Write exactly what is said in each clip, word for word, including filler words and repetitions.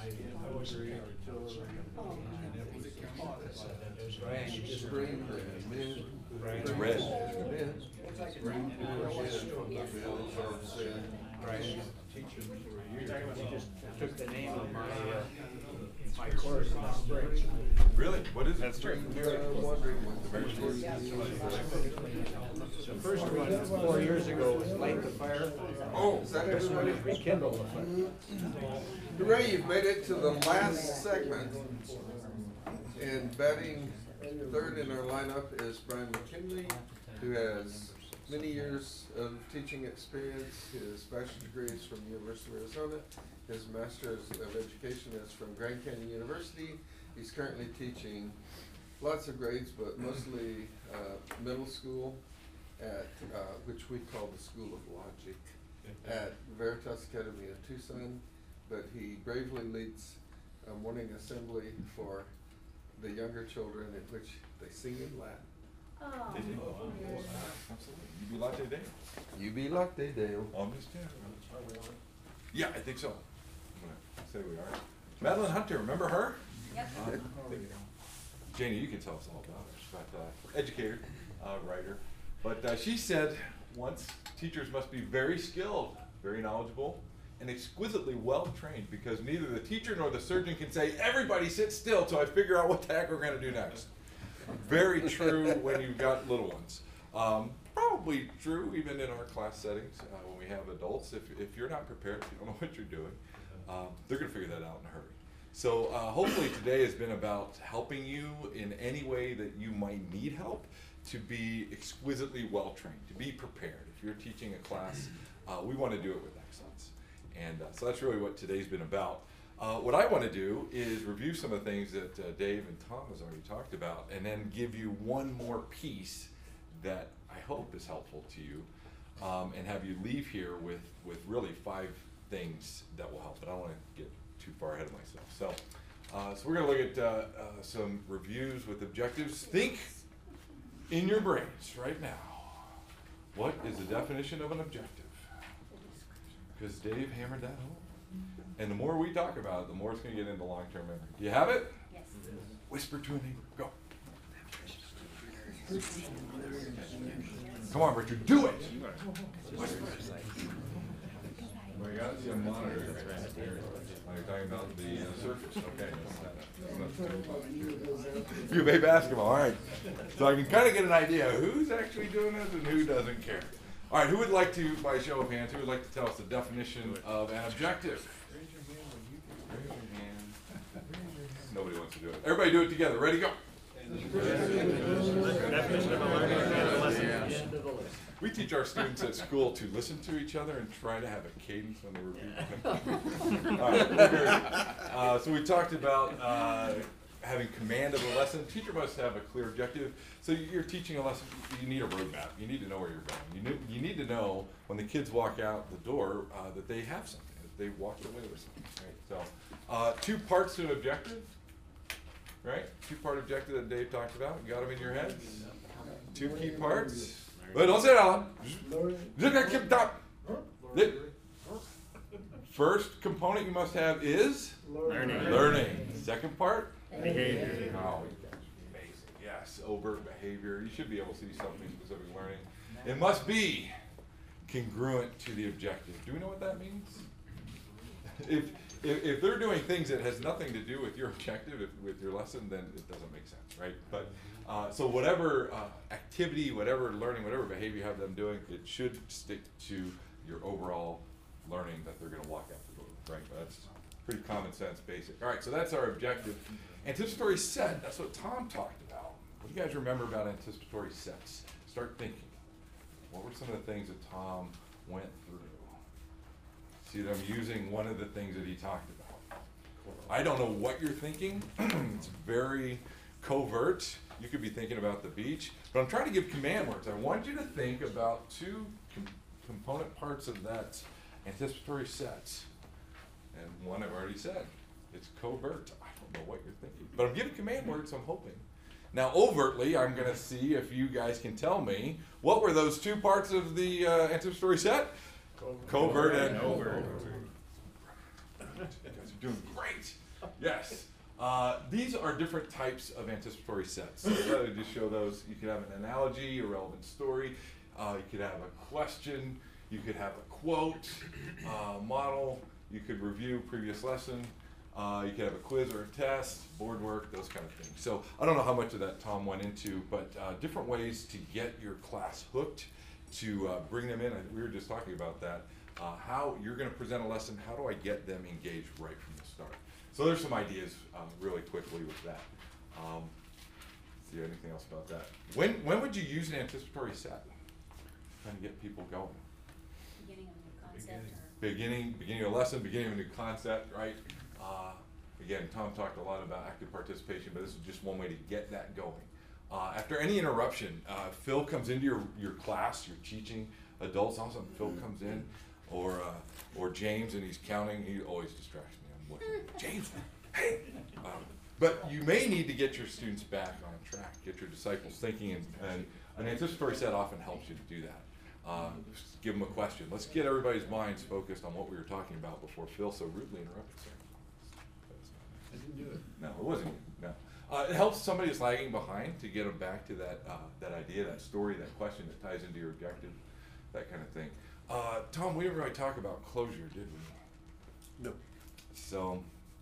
Forestry, artillery, and it was Right, you just bring the men. It's red. Men. Bring the Right. from the fields of sin. Right. Teaching for years. You just took the name of my, uh, my course in the spring. Really? What is it? That's true. You're wondering what the Very first true. The first one, four years ago, was Light the Fire. Oh, is that This one good? is Rekindle the Fire. Hooray, you've made it to the last segment. And batting third in our lineup is Brian McKinley, who has many years of teaching experience. His bachelor's degree is from the University of Arizona. His master's of education is from Grand Canyon University. He's currently teaching lots of grades, but mostly uh, middle school at, uh, which we call the School of Logic, at Veritas Academy in Tucson. But he bravely leads a morning assembly for the younger children in which they sing in Latin. Oh. They do. Absolutely. You be latte day? You be lucky, Dale. On this channel. Yeah, I think so. I'm gonna say we are. Madeline Hunter, remember her? Yep. Uh, Janie, you can tell us all about her. She's got, uh, educator, uh, writer. But uh, she said once, teachers must be very skilled, very knowledgeable, and exquisitely well trained, because neither the teacher nor the surgeon can say, everybody sit still till I figure out what the heck we're gonna do next. Very true when you've got little ones. Um, probably true even in our class settings, uh, when we have adults. If, if you're not prepared, if you don't know what you're doing, um, they're gonna figure that out in a hurry. So uh, hopefully today has been about helping you in any way that you might need help to be exquisitely well trained, to be prepared. If you're teaching a class, uh, we wanna do it with excellence. And uh, so that's really what today's been about. Uh, what I want to do is review some of the things that uh, Dave and Tom has already talked about, and then give you one more piece that I hope is helpful to you, um, and have you leave here with, with really five things that will help. But I don't want to get too far ahead of myself. So, uh, so we're going to look at uh, uh, some reviews with objectives. Think in your brains right now. What is the definition of an objective? Because Dave hammered that home. And the more we talk about it, the more it's going to get into long-term memory. Do you have it? Yes. Whisper to a neighbor. Go. Come on, Richard. Do it. Whisper. Well, you got to see a monitor. When you're talking about the uh, surface. Okay. You may basketball. All right. So I can kind of get an idea who's actually doing this and who doesn't care. All right, who would like to, by show of hands, who would like to tell us the definition of an objective? Raise your hand. Nobody wants to do it. Everybody do it together. Ready, go. Definition of a learning and a lesson. We teach our students at school to listen to each other and try to have a cadence when they repeat. All right, very good. Uh, so we talked about uh, having command of a lesson. The teacher must have a clear objective. So you're teaching a lesson, you need a roadmap. You need to know where you're going. You need, you need to know when the kids walk out the door uh, that they have something, that they walked away with something. Right? So uh, two parts to an objective, right? Two-part objective that Dave talked about. You got them in your heads? Two key parts. But don't say it out loud. First component you must have is Learning. Learning. Second part? Behavior. Oh, amazing. Yes, overt behavior. You should be able to see something specific learning. It must be congruent to the objective. Do we know what that means? If, if, if they're doing things that has nothing to do with your objective, if, with your lesson, then it doesn't make sense, right? But uh, so whatever uh, activity, whatever learning, whatever behavior you have them doing, it should stick to your overall learning that they're going to walk out the door, right? That's pretty common sense, basic. All right, so that's our objective. Anticipatory set, that's what Tom talked about. What do you guys remember about anticipatory sets? Start thinking. What were some of the things that Tom went through? See them using one of the things that he talked about. I don't know what you're thinking. It's very covert. You could be thinking about the beach, but I'm trying to give command words. I want you to think about two com component parts of that anticipatory set. And one I've already said, it's covert. I don't know what you're thinking, but I'm giving command words, so I'm hoping. Now overtly, I'm gonna see if you guys can tell me, what were those two parts of the uh, anticipatory set? Covert, covert and overt. You guys are doing great. Yes. Uh, these are different types of anticipatory sets. So I thought I'd just show those. You could have an analogy, a relevant story. Uh, you could have a question. You could have a quote, uh, model. You could review previous lesson. Uh, you could have a quiz or a test, board work, those kind of things. So I don't know how much of that Tom went into, but uh, different ways to get your class hooked, to uh, bring them in. I, we were just talking about that. Uh, how you're going to present a lesson, how do I get them engaged right from the start? So there's some ideas uh, really quickly with that. Um, see anything else about that? When, when would you use an anticipatory set? Trying to get people going. Beginning of a new concept or? Beginning, beginning of a lesson, beginning of a new concept, right? Uh, again, Tom talked a lot about active participation, but this is just one way to get that going. Uh, after any interruption, uh, Phil comes into your, your class, you're teaching adults, all of a sudden Phil comes in, or, uh, or James, and he's counting, he always distracts me. I'm looking, James, hey! Um, but you may need to get your students back on track, get your disciples thinking, and, and an anticipatory set often helps you to do that. Uh, just give them a question. Let's get everybody's minds focused on what we were talking about before Phil so rudely interrupted. I didn't do it. No, it wasn't you. No. Uh, it helps somebody who's lagging behind to get them back to that uh, that idea, that story, that question that ties into your objective, that kind of thing. Uh, Tom, we didn't really talk about closure, did we? No. So,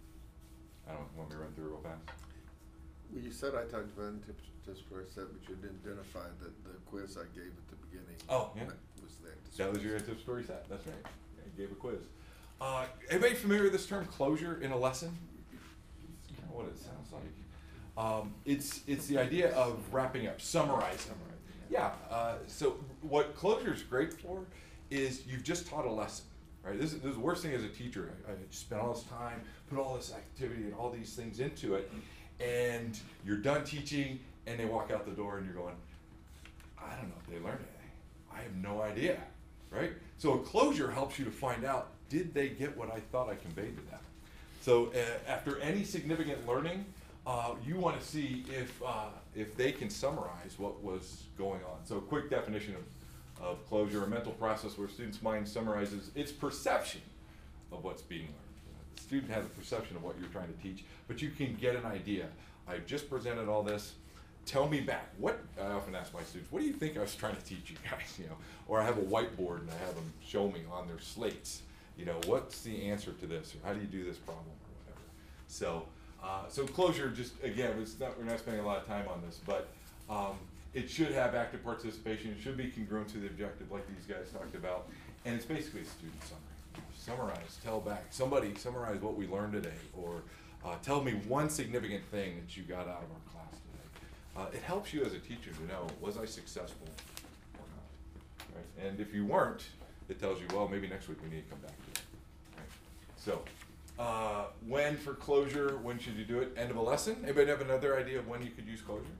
I don't want me to run through real fast. Well, you said I talked about anticipatory set, but you didn't identify that the quiz I gave at the beginning. Oh, yeah. Was the That was your anticipatory set. That's right. Yeah, you gave a quiz. Uh, anybody familiar with this term, closure in a lesson? It's kind of what it sounds like. Um, it's it's the idea of wrapping up, summarizing. Yeah. Uh, so what closure is great for is you've just taught a lesson, right? This is, this is the worst thing as a teacher. I, I spent all this time, put all this activity and all these things into it, and you're done teaching, and they walk out the door, and you're going, I don't know if they learned anything. I have no idea, right? So a closure helps you to find out, did they get what I thought I conveyed to them? So uh, after any significant learning, uh, you want to see if uh, if they can summarize what was going on. So a quick definition of, of closure, a mental process where a student's mind summarizes its perception of what's being learned. The student has a perception of what you're trying to teach, but you can get an idea. I've just presented all this. Tell me back. What I often ask my students, what do you think I was trying to teach you guys? You know, or I have a whiteboard and I have them show me on their slates. You know, what's the answer to this, or how do you do this problem, or whatever. So, uh, so closure. Just again, it's not, we're not spending a lot of time on this, but um, it should have active participation. It should be congruent to the objective, like these guys talked about, and it's basically a student summary. Summarize, tell back. Somebody summarize what we learned today, or uh, tell me one significant thing that you got out of our class today. Uh, it helps you as a teacher to know, was I successful or not, right? And if you weren't, it tells you, well, maybe next week we need to come back to it, right? So, uh, when for closure, when should you do it? End of a lesson? Anybody have another idea of when you could use closure?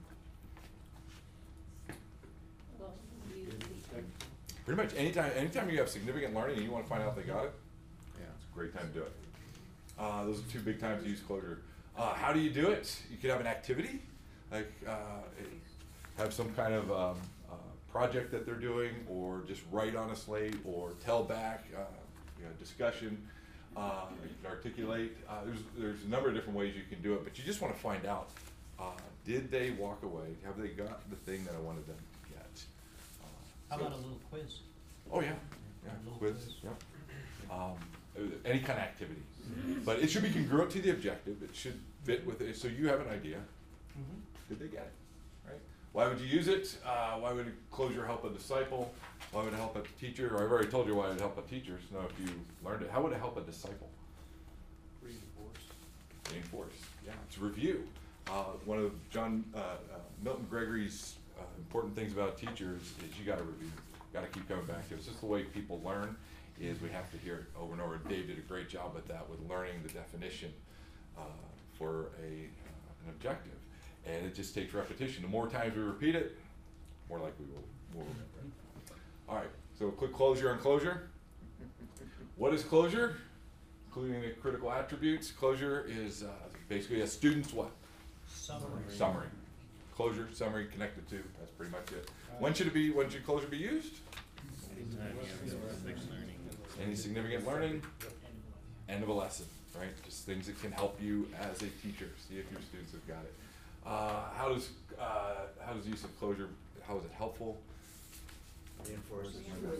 Well, you, Pretty much anytime, anytime you have significant learning and you want to find out if they got it, yeah, it's a great time to do it. Uh, those are two big times to use closure. Uh, how do you do it? You could have an activity, like uh, have some kind of um, uh, project that they're doing, or just write on a slate, or tell back, uh, you know, discussion, uh, you can articulate. Uh, there's, there's a number of different ways you can do it, but you just want to find out, uh, did they walk away? Have they got the thing that I wanted them to get? Uh, How so about a little quiz? Oh, yeah, yeah, A little quiz, quiz. yeah. Um, uh, any kind of activity. But it should be congruent to the objective, it should fit with it, so you have an idea, Mm-hmm. did they get it, right? Why would you use it? Uh, why would closure help a disciple? Why would it help a teacher? Or I've already told you why it would help a teacher, so now if you learned it, how would it help a disciple? Reinforce. Reinforce, yeah, it's review. Uh, one of John, uh, uh, Milton Gregory's uh, important things about teachers is you gotta review, you gotta keep coming back to it. It's just the way people learn, is we have to hear it over and over. Dave did a great job with that, with learning the definition uh, for a uh, an objective. And it just takes repetition. The more times we repeat it, more likely we'll, we'll remember it. All right, so a quick closure on closure. What is closure? Including the critical attributes. Closure is uh, basically a student's what? Summary. Summary. Closure, summary, connected to, that's pretty much it. When should it be, when should closure be used? Any significant learning. end of a lesson, right? Just things that can help you as a teacher. See if your students have got it. Uh, how does uh, how does use of closure? How is it helpful? Reinforces.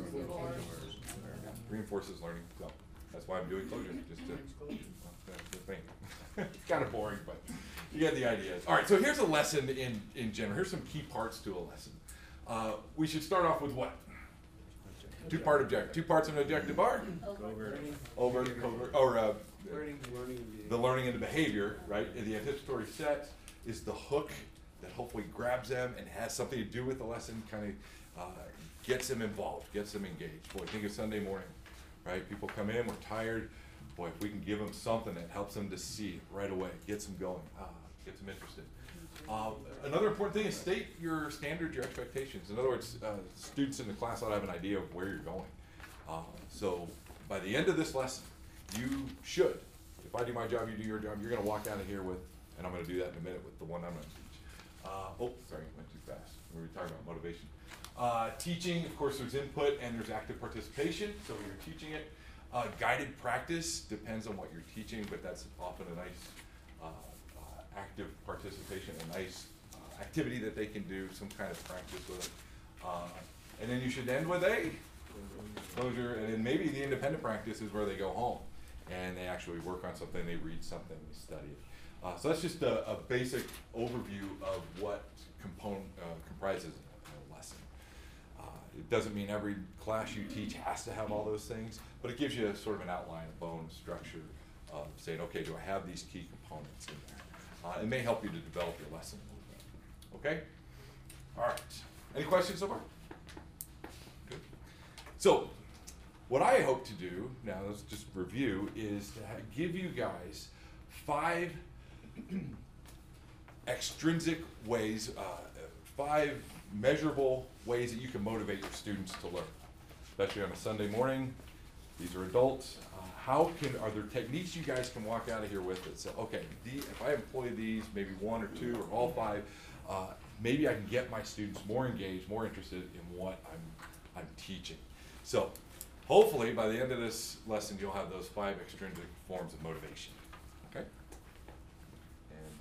Reinforces learning. So that's why I'm doing closure. Just to, well, that's the thing. It's kind of boring, but you get the idea. All right. So here's a lesson in in general. Here's some key parts to a lesson. Uh, we should start off with what? Two-part objective. Two parts of an objective are Over. over, covert, or uh, Learning, learning. the learning and the behavior, right? And the anticipatory set is the hook that hopefully grabs them and has something to do with the lesson, kind of uh, gets them involved, gets them engaged. Boy, think of Sunday morning, right? People come in, we're tired. Boy, if we can give them something that helps them to see it right away, gets them going, uh, gets them interested. Uh, another important thing is state your standards, your expectations. In other words, uh, students in the class ought to have an idea of where you're going. Uh, so by the end of this lesson, you should, if I do my job, you do your job, you're gonna walk out of here with, and I'm gonna do that in a minute with the one I'm gonna teach. Uh, oh, sorry, I went too fast. We were talking about motivation. Uh, teaching, of course, there's input and there's active participation, so when you're teaching it. Uh, guided practice depends on what you're teaching, but that's often a nice uh, uh, active participation, a nice uh, activity that they can do, some kind of practice with it. Uh, and then you should end with a closure, and then maybe the independent practice is where they go home and they actually work on something, they read something, they study it. Uh, so that's just a, a basic overview of what component uh, comprises a lesson. Uh, it doesn't mean every class you teach has to have all those things, but it gives you a, sort of an outline, a bone structure of saying, okay, do I have these key components in there? Uh, it may help you to develop your lesson a little bit. Okay? All right. Any questions so far? Good. So, what I hope to do, now let's just review, is to ha- give you guys five extrinsic ways, uh, five measurable ways that you can motivate your students to learn, especially on a Sunday morning. These are adults. Uh, how can, are there techniques you guys can walk out of here with that say, okay, the, if I employ these, maybe one or two or all five, uh, maybe I can get my students more engaged, more interested in what I'm, I'm teaching. So hopefully by the end of this lesson, you'll have those five extrinsic forms of motivation, okay? And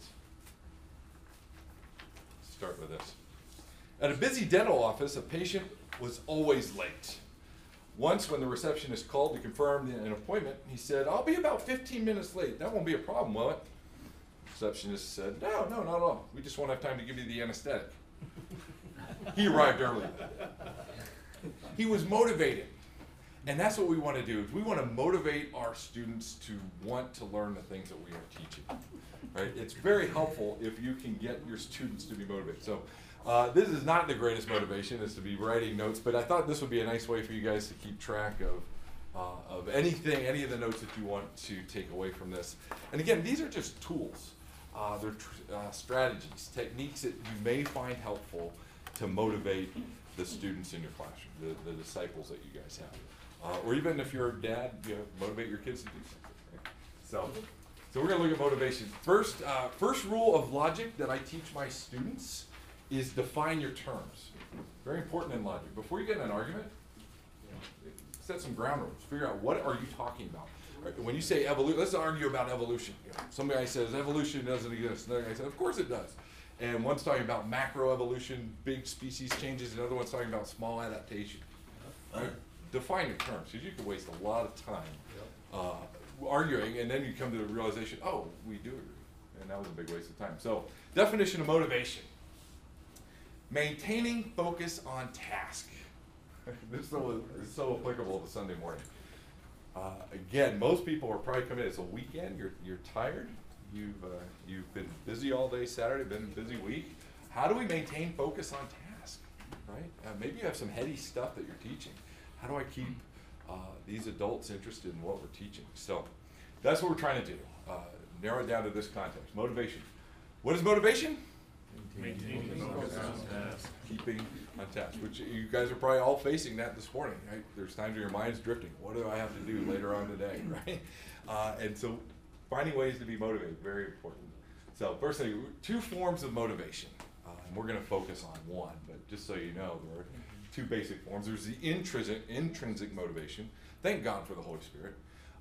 start with this. At a busy dental office, a patient was always late. Once, when the receptionist called to confirm an appointment, he said, "I'll be about fifteen minutes late. That won't be a problem, will it?" The receptionist said, "No, no, not at all. We just won't have time to give you the anesthetic." He arrived early. He was motivated. And that's what we want to do, is we want to motivate our students to want to learn the things that we are teaching. Right? It's very helpful if you can get your students to be motivated. So uh, this is not the greatest motivation, is to be writing notes, but I thought this would be a nice way for you guys to keep track of uh, of anything, any of the notes that you want to take away from this. And again, these are just tools. Uh, they're tr- uh, strategies, techniques that you may find helpful to motivate the students in your classroom, the, the disciples that you guys have. Uh, or even if you're a dad, you know, motivate your kids to do something. Right? So, so we're going to look at motivation. First, uh, first rule of logic that I teach my students is define your terms. Very important in logic. Before you get in an argument, you know, set some ground rules. Figure out, what are you talking about. Right? When you say evolution, let's argue about evolution. You know, some guy says evolution doesn't exist. Another guy says, of course it does. And one's talking about macroevolution, big species changes. Another one's talking about small adaptation. Right? Define your terms, because you can waste a lot of time uh, arguing, and then you come to the realization, oh, we do agree. And that was a big waste of time. So, definition of motivation. Maintaining focus on task. This is so, is so applicable to Sunday morning. Uh, again, most people are probably coming in, it's a weekend, you're, you're tired, you've, uh, you've been busy all day Saturday, been a busy week. How do we maintain focus on task, right? Uh, maybe you have some heady stuff that you're teaching. How do I keep uh, these adults interested in what we're teaching? So that's what we're trying to do. Uh, narrow it down to this context. Motivation. What is motivation? Maintaining focus on task. Keeping on task, which you guys are probably all facing that this morning, right? There's times where your mind's drifting. What do I have to do later on today, right? Uh, and so finding ways to be motivated, very important. So first thing, two forms of motivation. Uh, and we're going to focus on one, but just so you know, there are two basic forms. There's the intrinsic, intrinsic motivation. Thank God for the Holy Spirit.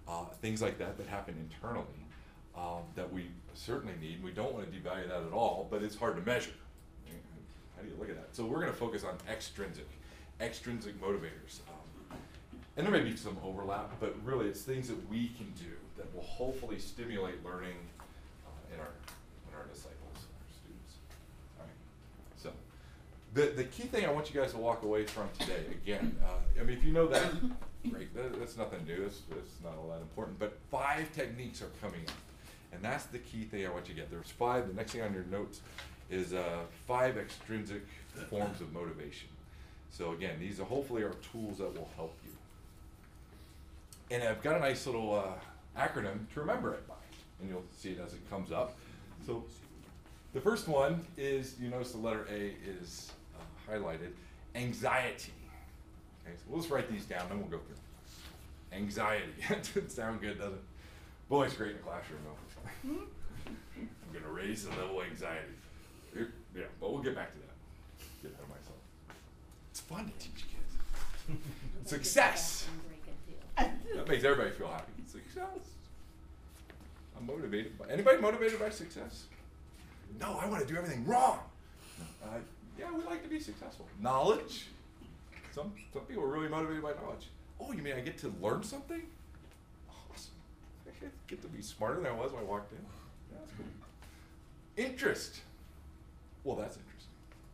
uh, things like that that happen internally um, that we certainly need. We don't want to devalue that at all, but it's hard to measure. How do you look at that? So we're going to focus on extrinsic, extrinsic motivators. Um, and there may be some overlap, but really it's things that we can do that will hopefully stimulate learning uh, in our in our disciples, our students. All right. So the the key thing I want you guys to walk away from today, again, uh, I mean, if you know that, great. That, that's nothing new. That's, that's not all that important. But five techniques are coming up, and that's the key thing I want you to get. There's five. The next thing on your notes is uh, five extrinsic forms of motivation. So again, these are hopefully are tools that will help you. And I've got a nice little uh, acronym to remember it by, and you'll see it as it comes up. So the first one is, you notice the letter A is uh, highlighted, anxiety. Okay, so we'll just write these down, then we'll go through. Anxiety. Doesn't sound good, does it? Boy, it's great in the classroom though. I'm gonna raise the level of anxiety. Yeah, but we'll get back to that. Get ahead of myself. It's fun to teach kids. Success. That makes everybody feel happy. Success. I'm motivated by, anybody motivated by success? No, I want to do everything wrong. Uh, yeah, we like to be successful. Knowledge. Some, some people are really motivated by knowledge. Oh, you mean I get to learn something? Awesome. I get to be smarter than I was when I walked in. Yeah, that's cool. Interest. Well, that's interesting.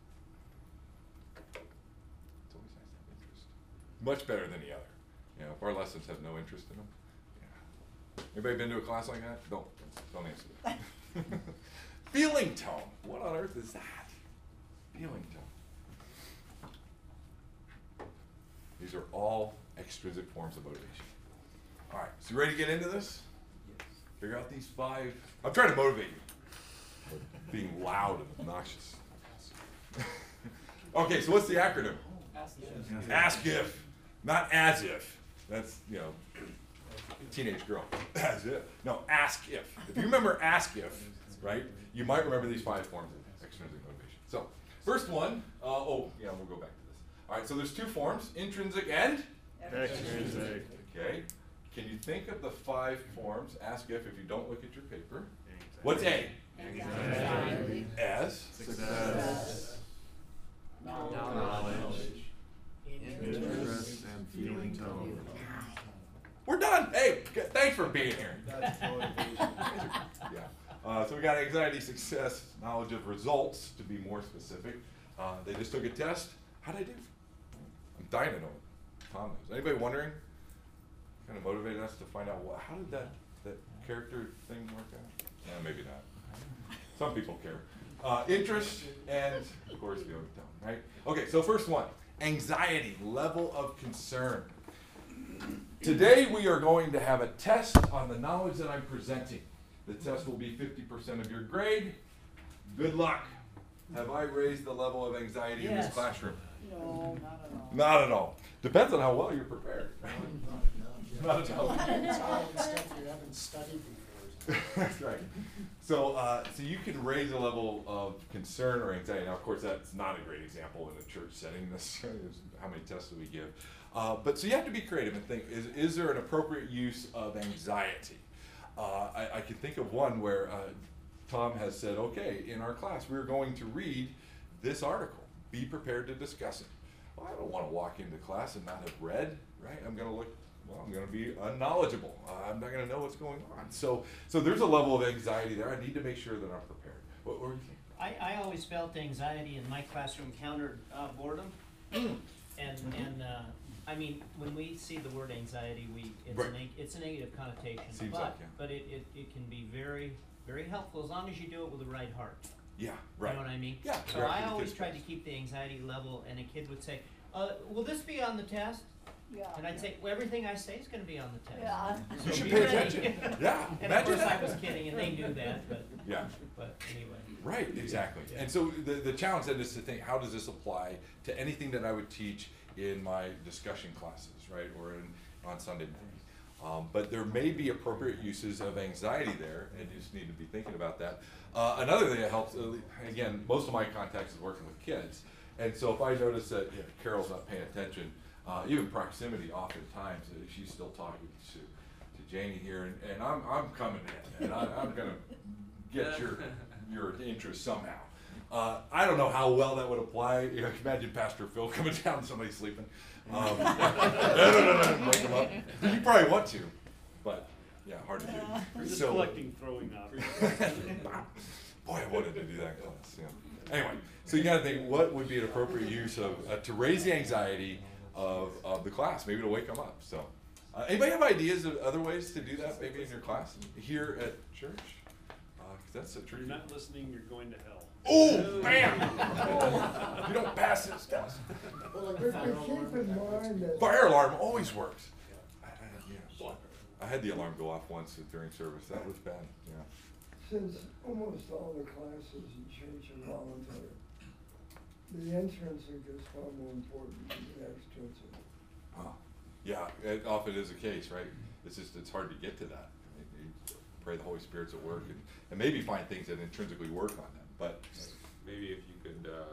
It's always nice to have interest. Much better than the other. You know, if our lessons have no interest in them. Yeah. Anybody been to a class like that? Don't, don't answer that. Feeling tone. What on earth is that? Feeling tone. These are all extrinsic forms of motivation. All right, so you ready to get into this? Yes. Figure out these five. I'm trying to motivate you. Being loud and obnoxious. Okay, so what's the acronym? Ask if. Ask if, not as if. That's, you know, teenage girl. As if. No, ask if. If you remember ask if, right, you might remember these five forms of extrinsic motivation. So, first one, uh, oh, yeah, we'll go back to this. All right, so there's two forms, intrinsic and? Extrinsic. Okay. Can you think of the five forms, ask if, if you don't look at your paper? What's A? Anxiety. As? Success. Knowledge. Interest. And feeling tone. We're done. Hey, g- thanks for being here. That's motivation. Yeah. Uh, so we got anxiety, success, knowledge of results, to be more specific. Uh, they just took a test. How'd I do? I'm dying to know what Tom knows. Anybody wondering? Kind of motivated us to find out, what, how did that, that character thing work out? Yeah, maybe not. Some people care. Uh, interest and, of course, feeling tone, right? Okay, so first one, anxiety, level of concern. Today we are going to have a test on the knowledge that I'm presenting. The test will be fifty percent of your grade. Good luck. Have I raised the level of anxiety in this Yes. classroom? No, not at all. Not at all. Depends on how well you're prepared. Not at all. It's all the stuff you haven't studied before. That's right. So, uh, so you can raise a level of concern or anxiety. Now, of course, that's not a great example in a church setting. This is how many tests do we give? Uh, but so you have to be creative and think: is is there an appropriate use of anxiety? Uh, I, I can think of one where uh, Tom has said, "Okay, in our class, we're going to read this article. Be prepared to discuss it." Well, I don't want to walk into class and not have read, right? I'm going to look. Well, I'm going to be unknowledgeable. Uh, I'm not going to know what's going on. So, so there's a level of anxiety there. I need to make sure that I'm prepared. What, what were you thinking? I, I always felt anxiety in my classroom countered uh, boredom. And, and uh, I mean, when we see the word anxiety, we it's, Right. a, neg- it's a negative connotation. Seems but like, yeah. but it, it, it can be very, very helpful as long as you do it with the right heart. Yeah, right. You know what I mean? Yeah, So right, I for the always kids' tried to class. keep the anxiety level, and a kid would say, uh, will this be on the test? Yeah. And I'd say, well, everything I say is going to be on the test. Yeah. You So should be pay ready. attention. Yeah, And of imagine course that. I was kidding, and they knew that, but, Yeah. but anyway. Right, exactly. Yeah. And so the, the challenge then is to think, how does this apply to anything that I would teach in my discussion classes, right, or in, on Sunday morning? Um, but there may be appropriate uses of anxiety there, and you just need to be thinking about that. Uh, another thing that helps, uh, again, most of my contacts is working with kids, and so if I notice that you know, Carol's not paying attention, uh, even proximity, oftentimes uh, she's still talking to, to Janie here, and, and I'm, I'm coming in, and I, I'm gonna get your, your interest somehow. Uh, I don't know how well that would apply. You know, imagine Pastor Phil coming down, somebody sleeping. Um, no, no, no, no, wake him up. You probably want to, but yeah, hard to do. We're just So- collecting throwing objects. Boy, I wanted to do that in class. Yeah. Anyway, so you got to think, what would be an appropriate use of uh, to raise the anxiety of, of the class, maybe to wake them up. So, uh, anybody have ideas of other ways to do that, maybe in your class here at church? Uh, 'cause that's a If tricky. you're not listening, you're going to hell. Oh, bam! You don't pass this test. Well, if you keep in mind that. Fire alarm always works. I, I, yeah. I had the alarm go off once during service. That was bad. Yeah. Since almost all the classes in church are voluntary, the intrinsic is far more important than the extrinsic. Huh. Yeah, it often is the case, right? It's just, it's hard to get to that. You pray the Holy Spirit's at work and, and maybe find things that intrinsically work on them, but. Maybe if you could uh,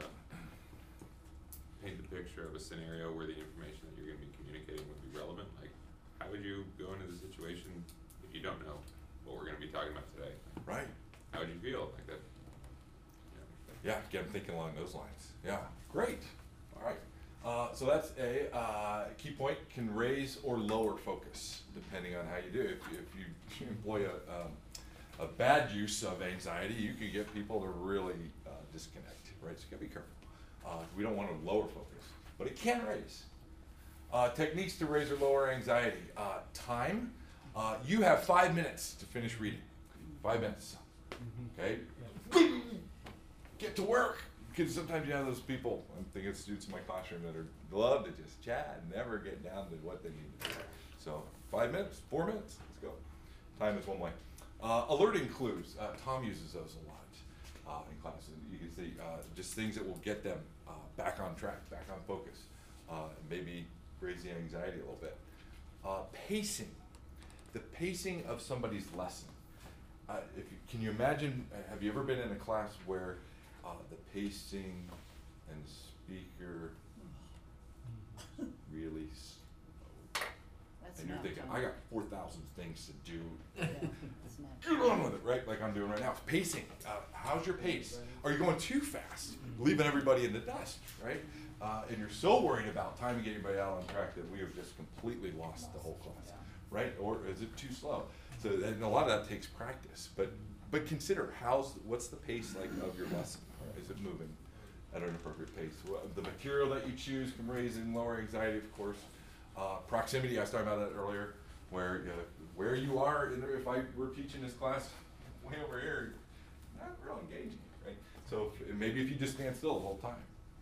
paint the picture of a scenario where the information that you're going to be communicating would be relevant, like how would you go into the situation if you don't know what we're going to be talking about today? Right. How would you feel like that? You know, Yeah, get them thinking along those lines. Yeah, great. All right. Uh, so that's a uh, key point, can raise or lower focus depending on how you do it. If you, if you employ a, um, a bad use of anxiety, you can get people to really uh, disconnect, right? So you gotta be careful. Uh, we don't want to lower focus, but it can raise. Uh, techniques to raise or lower anxiety. Uh, time. Uh, you have five minutes to finish reading. Five minutes. Okay? Get to work. Because sometimes you have those people, I'm thinking of students in my classroom that are love to just chat and never get down to what they need to do. So five minutes, four minutes, let's go. Time is one way. Uh, alerting clues. Uh, Tom uses those a lot uh, in class. And you can see uh, just things that will get them uh, back on track, back on focus. Uh, maybe raise the anxiety a little bit. Uh, pacing. The pacing of somebody's lesson. Uh, if you, can you imagine, uh, have you ever been in a class where uh, the pacing and the speaker really slow? That's And you're not thinking, fun. I got four thousand things to do. Yeah, that's not Get on with it, right? Like I'm doing right now. Pacing. Uh, how's your pace? Are you going too fast, leaving everybody in the dust, right? Uh, and you're so worried about time to get everybody out on track that we have just completely lost the whole class, right? Or is it too slow? So, and a lot of that takes practice. But but consider how's what's the pace like of your lesson? Is it moving at an appropriate pace? Well, the material that you choose can raise and lower anxiety, of course. Uh, proximity. I was talking about that earlier, where you know, where you are. In the, if I were teaching this class way over here, not real engaging, right? So if, maybe if you just stand still the whole time,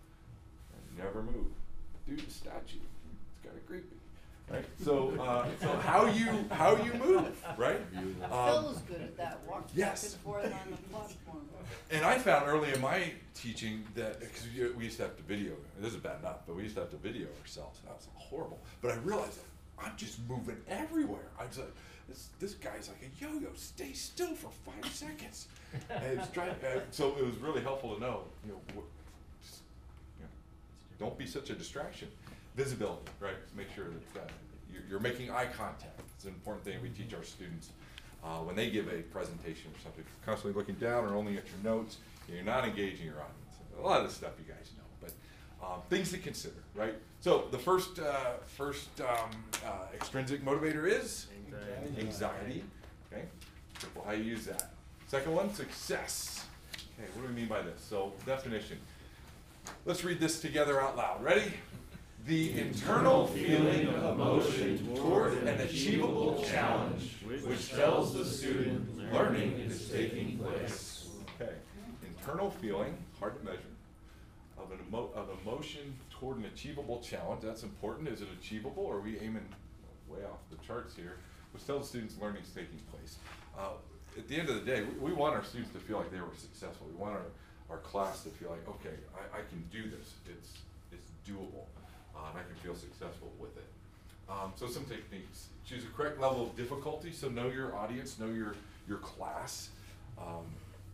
and never move, do the statue. It's kind of creepy, right? So uh, so how you how you move, right? Phil was good at that, walk back yes. and forth on the platform. And I found early in my teaching that, because we used to have to video, this is bad enough, but we used to have to video ourselves. That was horrible. But I realized that I'm just moving everywhere. I was like, this, this guy's like a yo-yo, stay still for five seconds. And it's trying, uh, so it was really helpful to know, you know, wh- just, you know, don't be such a distraction. Visibility, right? Make sure that uh, you're, you're making eye contact. It's an important thing we teach our students. Uh, when they give a presentation or something, if you're constantly looking down or only at your notes, you're not engaging your audience. A lot of this stuff you guys know, but um, things to consider, right? So the first, uh, first um, uh, extrinsic motivator is Anxiety. anxiety. Okay, simple how you use that. Second one, success. Okay, what do we mean by this? So definition. Let's read this together out loud. Ready? The internal feeling of emotion toward an achievable challenge which tells the student learning is taking place. Okay, internal feeling, hard to measure, of an emo of emotion toward an achievable challenge. That's important. Is it achievable, or are we aiming way off the charts here? Which tells the students learning is taking place. Uh, at the end of the day, we, we want our students to feel like they were successful. We want our, our class to feel like, okay, I, I can do this. It's, it's doable. Uh, and I can feel successful with it. Um, so some techniques. Choose a correct level of difficulty, so know your audience, know your, your class. Um,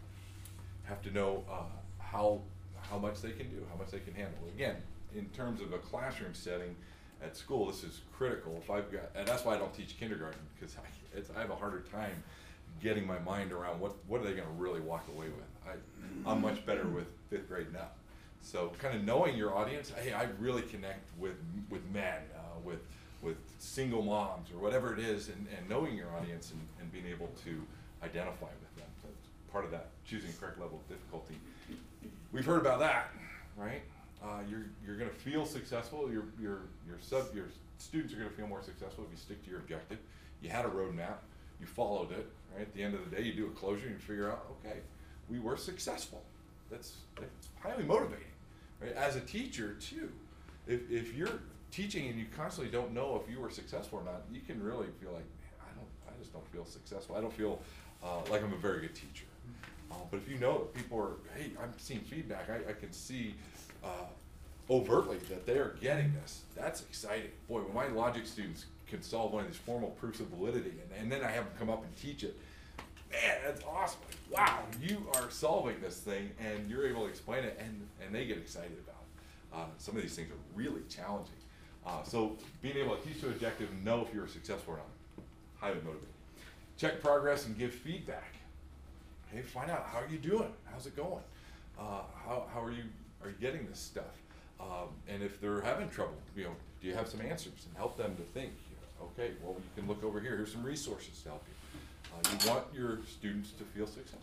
have to know uh, how, how much they can do, how much they can handle. Again, in terms of a classroom setting, at school, this is critical. If I've got, and that's why I don't teach kindergarten, because I, it's, I have a harder time getting my mind around what, what are they gonna really walk away with. I, I'm much better with fifth grade and up. So kind of knowing your audience, hey, I really connect with, with men, uh, with, with single moms or whatever it is, and, and knowing your audience and, and being able to identify with them. So it's part of that, choosing the correct level of difficulty. We've heard about that, right? Uh, you're, you're gonna feel successful, your, your, your sub, your students are gonna feel more successful if you stick to your objective. You had a roadmap, you followed it, right? At the end of the day, you do a closure and you figure out, okay, we were successful. That's, that's highly motivating, right? As a teacher too, if, if you're teaching and you constantly don't know if you were successful or not, you can really feel like, man, I don't, I just don't feel successful. I don't feel uh, like I'm a very good teacher. Uh, but if you know that people are, hey, I'm seeing feedback, I, I can see uh, overtly that they are getting this, that's exciting. Boy, when my logic students can solve one of these formal proofs of validity, and, and then I have them come up and teach it, man, that's awesome. Wow, you are solving this thing, and you're able to explain it, and, and they get excited about it. Uh, some of these things are really challenging. Uh, so being able to teach to objective and know if you're successful or not, highly motivating. Check progress and give feedback. Hey, find out how are you doing? How's it going? Uh, how, how are you are you getting this stuff? Um, and if they're having trouble, you know, do you have some answers and help them to think? You know, okay, well, you can look over here. Here's some resources to help you. Uh, you want your students to feel successful,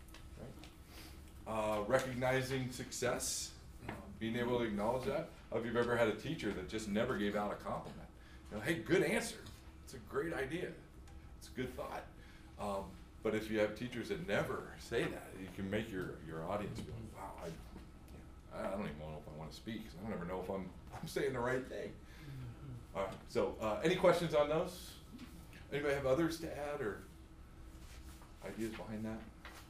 right? Uh, recognizing success, uh, being able to acknowledge that. If you've ever had a teacher that just never gave out a compliment, you know, hey, good answer. It's a great idea. It's a good thought. Um, but if you have teachers that never say that, you can make your, your audience feel, wow, I, you know, I don't even know if I want to speak, because I don't ever know if I'm, I'm saying the right thing. All right, so uh, any questions on those? Anybody have others to add or ideas behind that?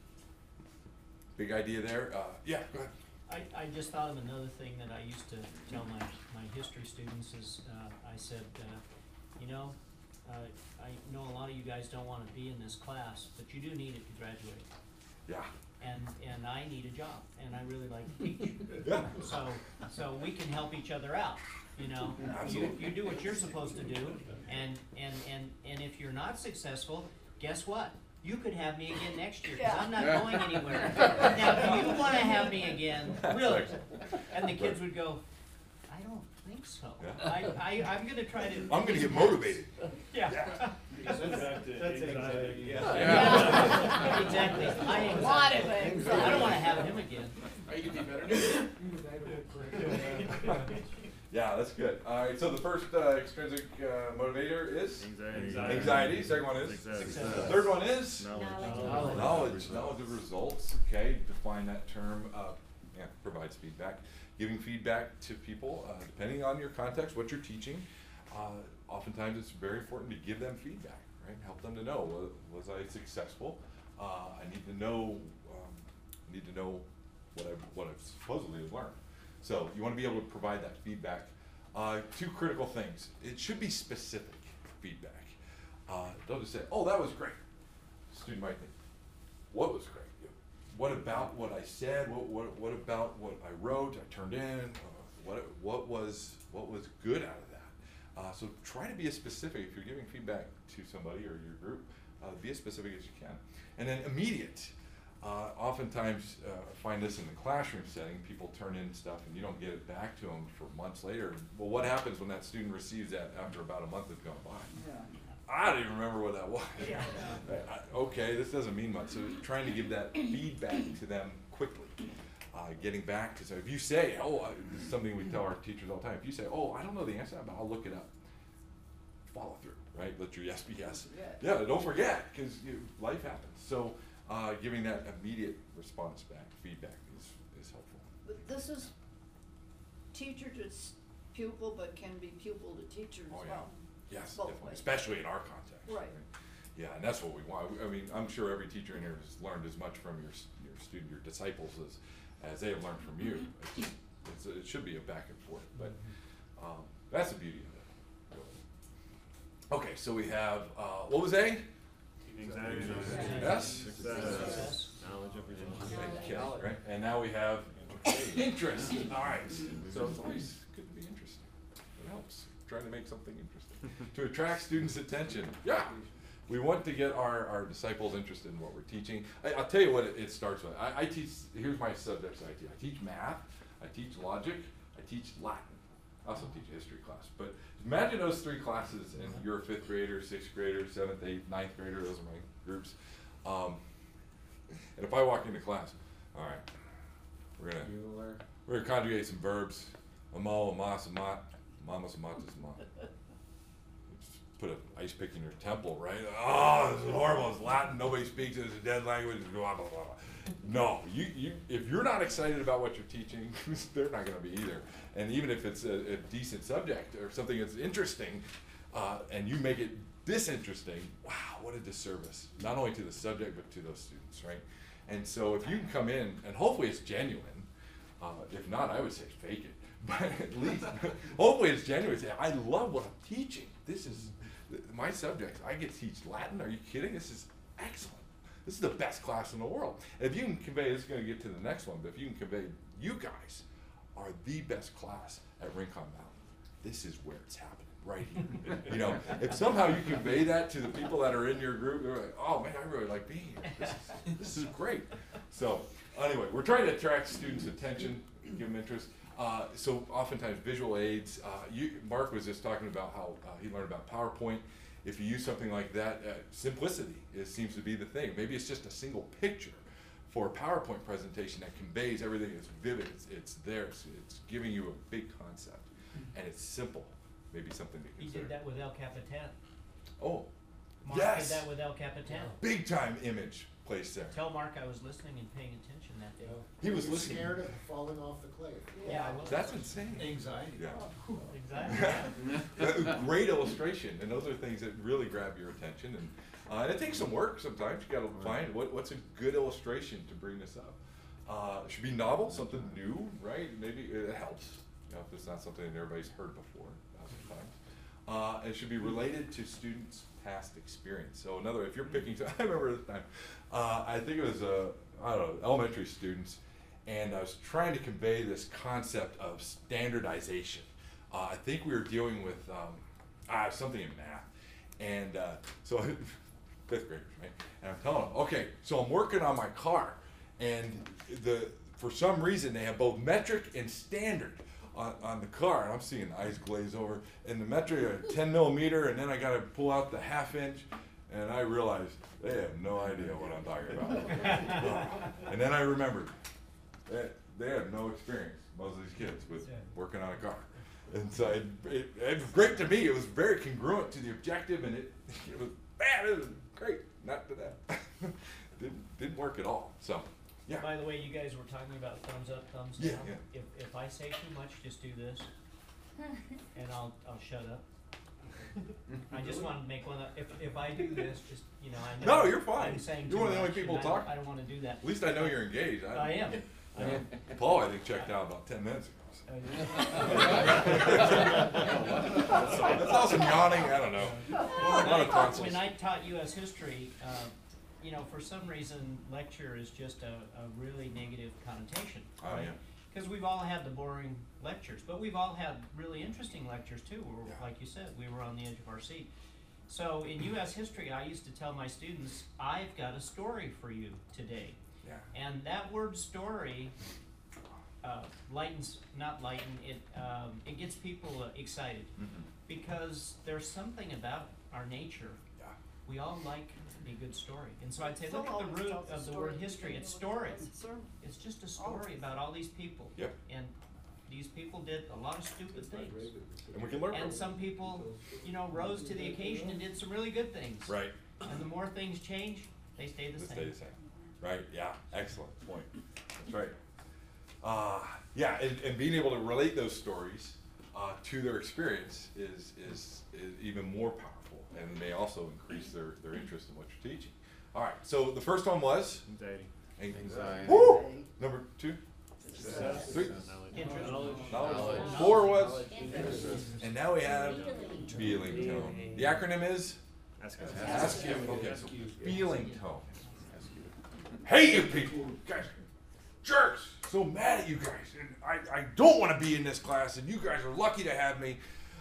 Big idea there. Uh, yeah, go ahead. I, I just thought of another thing that I used to tell my, my history students is, uh, I said, uh, you know, uh, I know a lot of you guys don't wanna be in this class, but you do need it to graduate. Yeah. And, and I need a job, and I really like to teach. Yeah. So, so we can help each other out, you know? You, Absolutely. you do what you're supposed to do, and, and, and, and if you're not successful, guess what? You could have me again next year, cause I'm not Yeah. going anywhere. Now, do you wanna have me again? Really? And the kids would go, I don't think so. Yeah. I, I, I'm gonna try to. I'm gonna get motivated. Yeah. That's back to That's anxiety. anxiety, Yeah. Yeah. Exactly, my A lot of anxiety. anxiety. I don't wanna have him again. Are you gonna be better? Yeah, that's good. All right, so the first uh, extrinsic uh, motivator is Anxiety. anxiety. Second one is Success. The third one is Knowledge. knowledge. Knowledge of results. Okay, define that term. Uh, yeah, provides feedback. Giving feedback to people, uh, depending on your context, what you're teaching. Uh, oftentimes, it's very important to give them feedback. Right, help them to know was, was I successful. Uh, I need to know. Um, I need to know what I what I supposedly have learned. So you want to be able to provide that feedback. Uh, two critical things. It should be specific feedback. Uh, don't just say, oh, that was great. The student might think, what was great? What about what I said? What, what, what about what I wrote, I turned in? Uh, what, what, was, what was good out of that? Uh, so try to be as specific. If you're giving feedback to somebody or your group, uh, be as specific as you can. And then immediate. Uh, oftentimes, uh, I find this in the classroom setting, people turn in stuff and you don't get it back to them for months later. Well, what happens when that student receives that after about a month has gone by? Yeah. I don't even remember what that was. Yeah. I- okay, this doesn't mean much. So trying to give that feedback to them quickly. Uh, getting back to, so if you say, oh, I, this is something we tell our teachers all the time. If you say, oh, I don't know the answer, but I'll look it up. Follow through, right? Let your yes be yes. Yeah. Yeah, don't forget, because life happens. So uh, giving that immediate response back, feedback is, is helpful. But this is teacher to s- pupil, but can be pupil to teacher as Oh, yeah. well. Yes, Both definitely, ways. especially in our context. Right. Yeah, and that's what we want. I mean, I'm sure every teacher in here has learned as much from your, s- your student, your disciples as, as they have learned from you. It's just, it's, it should be a back and forth, but, um, that's the beauty of it. really. Okay, so we have, uh, what was A? Anxiety. Yes? Success. Knowledge of results. Okay, right, and now we have interest, all right. So it's always good to be interested. It helps. trying to make something interesting. To attract students' attention. Yeah. We want to get our, our disciples interested in what we're teaching. I, I'll tell you what it, it starts with. I, I teach, here's my subjects I teach. I teach math, I teach logic, I teach Latin. I also teach a history class. But imagine those three classes and you're a fifth grader, sixth grader, seventh, eighth, ninth grader, those are my groups. Um, and if I walk into class, all right, we're gonna, we're gonna conjugate some verbs. Amo, amas, amat, mamas, amatas, amat. Put an ice pick in your temple, right? Oh, this is horrible. It's Latin. Nobody speaks it. It's a dead language. Blah, blah, blah. No, you, you, if you're not excited about what you're teaching, they're not going to be either. And even if it's a, a decent subject or something that's interesting, uh, and you make it disinteresting, wow, what a disservice. Not only to the subject, but to those students, right? And so if you can come in, and hopefully it's genuine. Uh, if not, I would say fake it. But at least, hopefully it's genuine. Say, I love what I'm teaching. This is my subjects. I get to teach Latin. Are you kidding? This is excellent. This is the best class in the world. And if you can convey, this is going to get to the next one, but if you can convey, you guys are the best class at Rincon Mountain. This is where it's happening, right here. You know, if somehow you convey that to the people that are in your group, they're like, oh man, I really like being here. This is, this is great. So anyway, we're trying to attract students' attention, give them interest. Uh, so oftentimes visual aids, uh, you, Mark was just talking about how uh, he learned about PowerPoint. If you use something like that, uh, simplicity is, seems to be the thing. Maybe it's just a single picture for a PowerPoint presentation that conveys everything. It's vivid, it's, it's there, it's, it's giving you a big concept, and it's simple. Maybe something to He consider. did that with El Capitan. Oh, Mark yes! did that with El Capitan. Big time image placed there. Tell Mark I was listening and paying attention that day. He was listening. Scared of falling off the cliff. Yeah, I was. That's insane. Anxiety. Yeah. Exactly. A great illustration, and those are things that really grab your attention, and, uh, and it takes some work sometimes. You got to find what, what's a good illustration to bring this up. Uh, it should be novel, something new, right? Maybe it helps, you know, if it's not something that everybody's heard before. Sometimes, uh, it should be related to students' past experience. So another, if you're picking, I remember this time, uh, I think it was uh, I don't know, elementary students, and I was trying to convey this concept of standardization. Uh, I think we were dealing with um, uh, something in math, and uh, so fifth graders, right? And I'm telling them, okay, so I'm working on my car, and the for some reason they have both metric and standard on, on the car, and I'm seeing the eyes glaze over, and the metric are ten millimeter, and then I got to pull out the half inch, and I realized they have no idea what I'm talking about. uh, and then I remembered they, they have no experience, most of these kids, with working on a car. And so it, it, it was great to me. It was very congruent to the objective, and it, it was bad. It was great. Not to that. didn't didn't work at all. So, yeah. By the way, you guys were talking about thumbs up, thumbs Yeah, down. yeah. If if I say too much, just do this, and I'll I'll shut up. I just want to make one. Of, if if I do this, just you know, I know. No, you're fine. I'm saying You're too one of the only much, people and talking. I, I don't want to do that. At least I know you're engaged. I am. I am. Paul, I think, checked out about ten minutes ago. Uh, That's also yawning. I don't know. A lot When of I, tonsils. when I taught U S history, uh, you know, for some reason, lecture is just a, a really negative connotation. Oh, right? yeah. Because we've all had the boring lectures, but we've all had really interesting lectures too, where, Yeah. like you said, we were on the edge of our seat. So in U S history, I used to tell my students, I've got a story for you today. Yeah. And that word story uh, lightens, not lighten, it, um, it gets people uh, excited. Mhm. Because there's something about our nature. Yeah. We all like a good story. And so I'd say, Phil look at always the root tells a of the story word at history. beginning It's of story. the sermon. It's just a story about all these people. Yep. And these people did a lot of stupid things. And we can learn And from some people, you know, rose to the occasion and did some really good things. Right. And the more things change, they stay the They same. stay the same. Right, yeah, excellent point. That's right. Uh, yeah, and, and being able to relate those stories uh, to their experience is, is, is even more powerful and may also increase their, their interest in what you're teaching. All right, so the first one was? Anxiety. Anxiety. Woo! Number two? Success. Three? Interest. Knowledge. Knowledge. Four was? Interest. And now we have Feeling. feeling tone. The acronym is? Ask Ask you. Okay, so feeling tone. Hey, you people, guys, jerks! So mad at you guys, and I, I don't want to be in this class, and you guys are lucky to have me.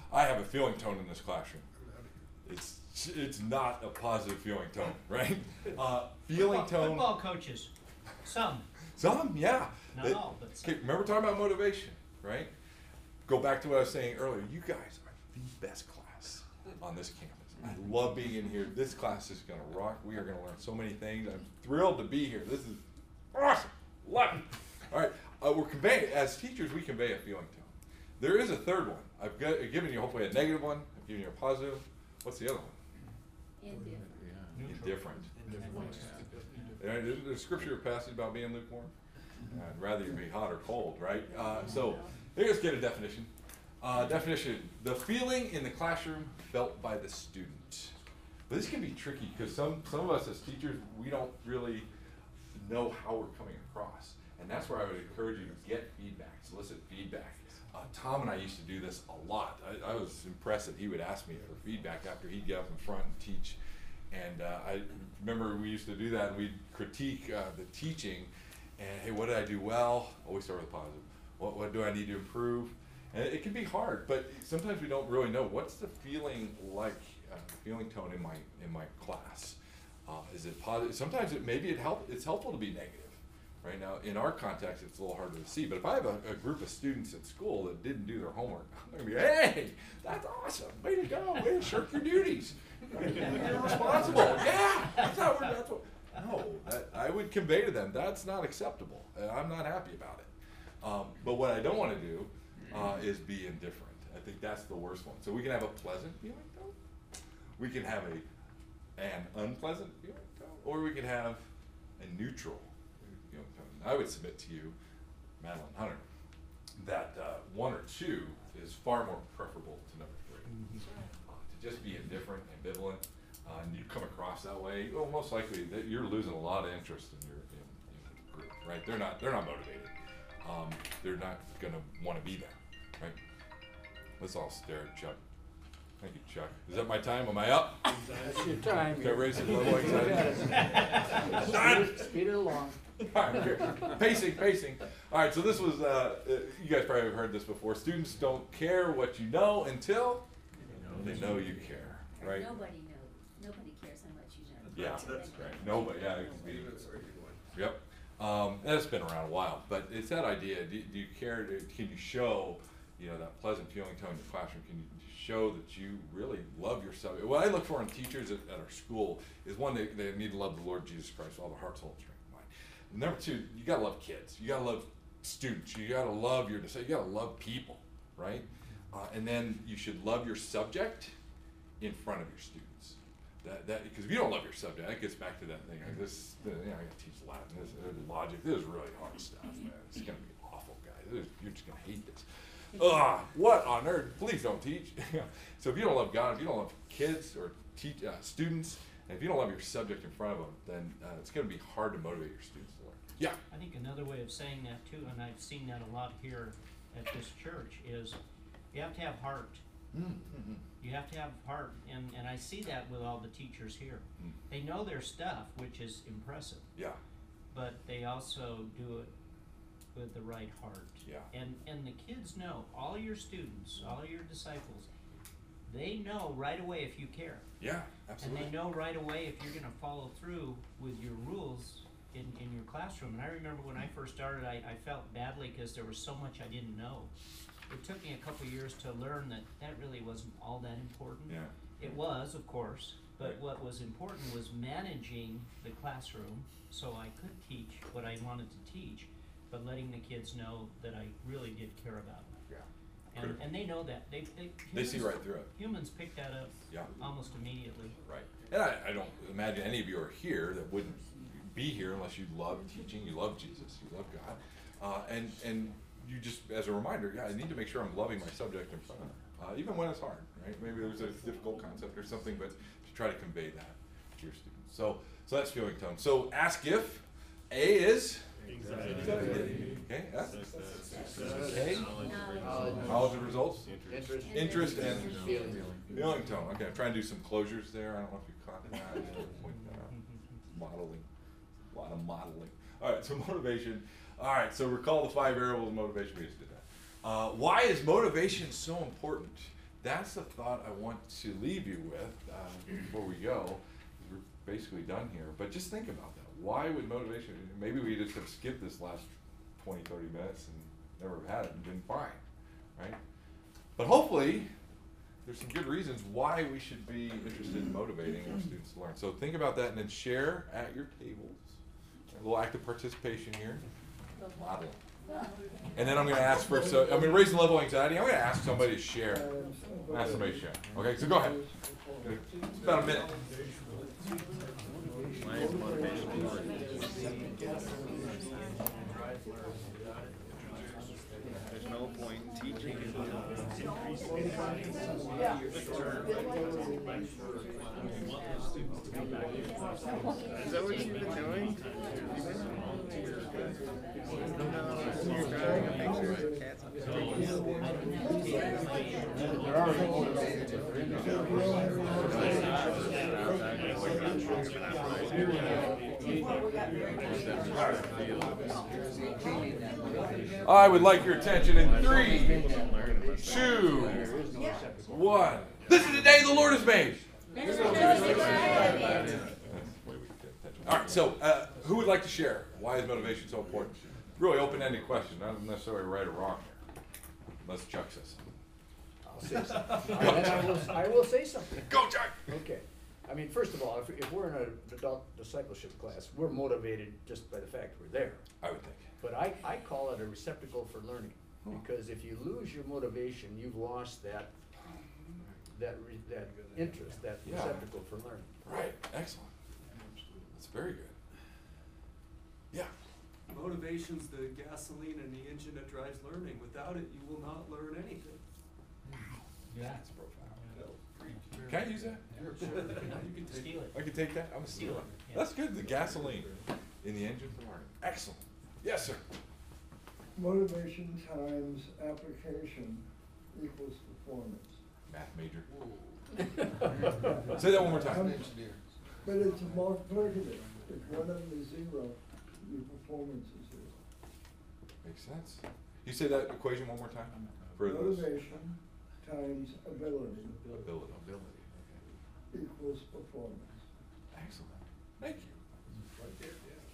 I have a feeling tone in this classroom. It's it's not a positive feeling tone, right? Uh, feeling Football- tone. Football coaches, some, Some, yeah. not They- all, but some. okay, remember talking about motivation, right? Go back to what I was saying earlier. You guys are the best class on this campus. I love being in here. This class is gonna rock. We are gonna learn so many things. I'm thrilled to be here. This is awesome. Love it. All right, uh, we're conveying, as teachers, we convey a feeling tone. There is a third one. I've got, I've given you hopefully a negative one. I've given you a positive. What's the other one? Indifferent. Neutral. Indifferent. Yeah, isn't there a scripture passage about being lukewarm? Uh, I'd rather you be hot or cold, right? Uh, so here's get a definition. Uh, definition: the feeling in the classroom felt by the student. But this can be tricky because some some of us as teachers, we don't really know how we're coming across, and that's where I would encourage you to get feedback, solicit feedback. Uh, Tom and I used to do this a lot. I, I was impressed that he would ask me for feedback after he'd get up in front and teach. And uh, I remember we used to do that, and we'd critique uh, the teaching. And hey, what did I do well? Always start with positive. What what do I need to improve? And it, it can be hard, but sometimes we don't really know what's the feeling like, uh, feeling tone in my in my class. Uh, is it positive? Sometimes it maybe it help. It's helpful to be negative. Right now, in our context, it's a little harder to see. But if I have a, a group of students at school that didn't do their homework, I'm gonna be, hey, that's awesome. Way to go. Way to shirk your duties. Right? You're responsible. Yeah, that's how we're. That's what. No, that, I would convey to them that's not acceptable. Uh, I'm not happy about it. Um, but what I don't want to do uh, is be indifferent. I think that's the worst one. So we can have a pleasant feeling tone. We can have a an unpleasant feeling tone, or we can have a neutral. I would submit to you, Madeline Hunter, that uh, one or two is far more preferable to number three. Uh, to just be indifferent, ambivalent, uh, and you come across that way, well, most likely that you're losing a lot of interest in your in, in the group, right? They're not they're not motivated. Um, they're not going to want to be there, right? Let's all stare at Chuck. Thank you, Chuck. Is that my time? Am I up? That's your time. Got raised a little excited. Done. Speed it along. All right, okay. Pacing, pacing. All right, so this was, uh, uh, you guys probably have heard this before. Students don't care what you know until they know you care, right? Nobody knows, nobody cares how much you know. Yeah, until they that's know. right. Nobody, yeah, it could be. Yep. Um, and it's been around a while, but it's that idea. Do, do you care? To, can you show, you know, that pleasant feeling tone in your classroom? Can you show that you really love your subject? What I look for in teachers at, at our school is one, they, they need to love the Lord Jesus Christ with all their heart, soul, and strength. Number two, you gotta love kids. You gotta love students. You gotta love your, you gotta love people, right? Uh, and then you should love your subject in front of your students. That that because if you don't love your subject, that gets back to that thing. Like this, you know, I gotta teach Latin. This, this logic. This is really hard stuff, man. It's gonna be awful, guys. This is, you're just gonna hate this. Ugh, what on earth? Please don't teach. So if you don't love God, if you don't love kids or teach uh, students, and if you don't love your subject in front of them, then uh, it's going to be hard to motivate your students to learn. Yeah. I think another way of saying that too, and I've seen that a lot here at this church, is you have to have heart. Mm-hmm. You have to have heart, and, and I see that with all the teachers here. Mm. They know their stuff, which is impressive, Yeah. but they also do it with the right heart. Yeah. And and the kids know, all your students, all your disciples, they know right away if you care. Yeah, absolutely. And they know right away if you're gonna follow through with your rules in, in your classroom. And I remember when I first started, I, I felt badly because there was so much I didn't know. It took me a couple years to learn that that really wasn't all that important. Yeah. It was, of course, but Right. what was important was managing the classroom so I could teach what I wanted to teach, but letting the kids know that I really did care about them. Yeah. And, Critical. and they know that. They, they, They see humans- right through it. Humans pick that up Yeah. almost immediately. Right. And I, I don't imagine any of you are here that wouldn't be here unless you love teaching, you love Jesus, you love God. Uh, and, and you just, as a reminder, yeah, I need to make sure I'm loving my subject in front of them, uh, even when it's hard, right? Maybe there's a difficult concept or something, but to try to convey that to your students. So, so that's feeling tone. So ask if. A is? Anxiety. Okay, S? Success. Okay. Knowledge. Knowledge of results? Interest. Interest and Feeling. feeling tone. Okay, I'm trying to do some closures there. I don't know if you caught that. Yeah, point that out. Modeling. A lot of modeling. All right, so motivation. All right, so recall the five variables of motivation. We just did that. Uh, why is motivation so important? that's the thought I want to leave you with uh, before we go. We're basically done here, but just think about that. Why would motivation, maybe we just have skipped this last twenty, thirty minutes and never have had it and been fine, right? But hopefully, there's some good reasons why we should be interested in motivating our students to learn. So think about that and then share at your tables. A little active participation here. Model. And then I'm going to ask for, so I'm going to raise the level of anxiety. I'm going to ask somebody to share. Ask somebody to share. Okay, so go ahead. It's about a minute. There's no point in teaching and Is that what you've been doing? You've been volunteers, good. No, you're drawing a picture of cats. There are motivated if they're in I would like your attention in three, two, one. This is the day the Lord has made. All right, so uh, who would like to share? Why is motivation so important? Really open-ended question, not necessarily right or wrong here. Unless Chuck says something. I'll say something. And I will, I will say something. Go, Chuck! Okay. I mean, first of all, if, if we're in an adult discipleship class, we're motivated just by the fact we're there. I would think. But I, I call it a receptacle for learning. Because if you lose your motivation, you've lost that, that, re, that interest, that Yeah. receptacle for learning. Right, excellent. That's very good. Yeah. Motivation's the gasoline and the engine that drives learning. Without it, you will not learn anything. Yeah. That's profound. Can I use that? Sure, sure. You can take Steal it. I can take that? I'm gonna steal it. Yeah. That's good, the gasoline in the engine for learning. Excellent. Yes, sir. Motivation times application equals performance. Math major. Say that one more time. Um, But it's multiplicative. If one of them is zero, your performance is zero. Makes sense. You say that equation one more time? For those. Motivation times ability Ability. Ability. equals performance. Excellent. Thank you. Right there.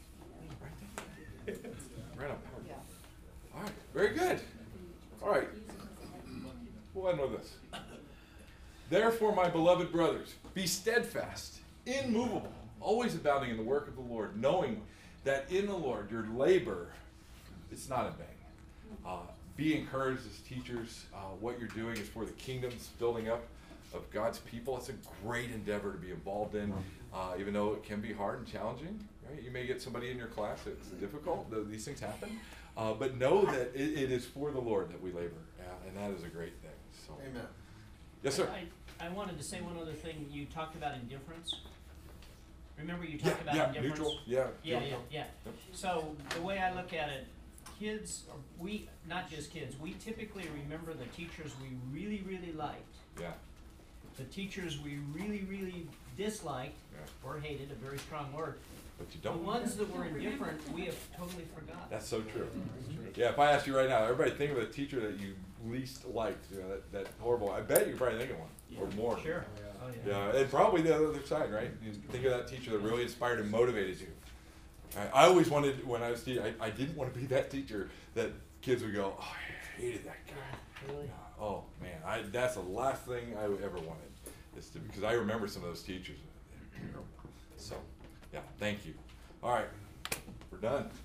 Right there. Right on. Yeah. All right. Very good. All right. We'll end with this. Therefore, my beloved brothers, be steadfast, immovable, always abounding in the work of the Lord, knowing that in the Lord your labor is not in vain. Uh, be encouraged as teachers. Uh, what you're doing is for the kingdom's building up of God's people. It's a great endeavor to be involved in, uh, even though it can be hard and challenging. Right? You may get somebody in your class that's difficult. Th- These things happen. Uh, but know that it, it is for the Lord that we labor, uh, and that is a great thing. So, Amen. yes, sir. I, I wanted to say one other thing. You talked about indifference. Remember you talked Yeah, about yeah, indifference? neutral. Yeah. Yeah, yeah, neutral. yeah. Yep. So the way I look at it, kids, or we, not just kids, we typically remember the teachers we really, really liked. Yeah. The teachers we really, really disliked, Yeah. or hated, a very strong word. But you The don't. ones that were indifferent, we have totally forgotten. That's so true. Yeah, if I asked you right now, everybody think of a teacher that you least liked, you know, that, that horrible, I bet you probably think of one, or more. Sure. Oh, Yeah, and probably the other side, right? You think of that teacher that really inspired and motivated you. I, I always wanted, when I was teaching, I, I didn't want to be that teacher that kids would go, oh, I hated that guy. Really? Oh, man, I, that's the last thing I ever wanted, is to, because I remember some of those teachers. They're terrible. So, yeah, thank you. All right, we're done.